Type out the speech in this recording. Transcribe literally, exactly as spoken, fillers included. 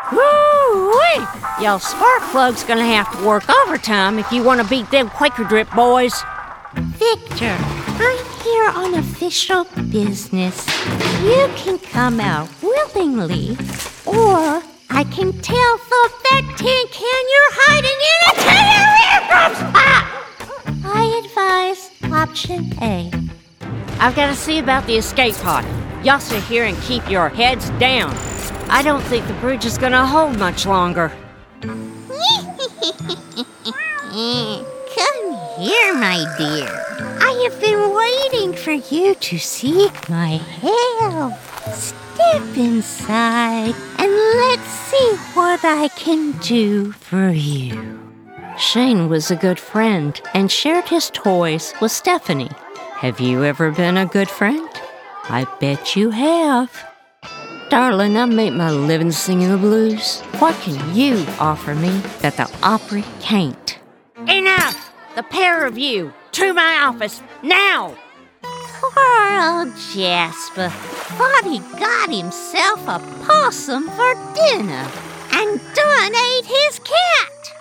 Woo-wee! Y'all spark plugs gonna have to work overtime if you want to beat them Quaker Drip boys. Victor, I'm here on official business. You can come out willingly, or I can tell the vet tin can you're hiding in a ten-year ah! I advise option A. I've got to see about the escape pod. Y'all sit here and keep your heads down. I don't think the bridge is gonna hold much longer. Come here, my dear. I have been waiting for you to seek my help. Step inside and let's see what I can do for you. Shane was a good friend and shared his toys with Stephanie. Have you ever been a good friend? I bet you have. Darling, I make my living singing the blues. What can you offer me that the Opry can't? Enough! The pair of you, to my office, now! Poor old Jasper thought he got himself a possum for dinner and done ate his cat.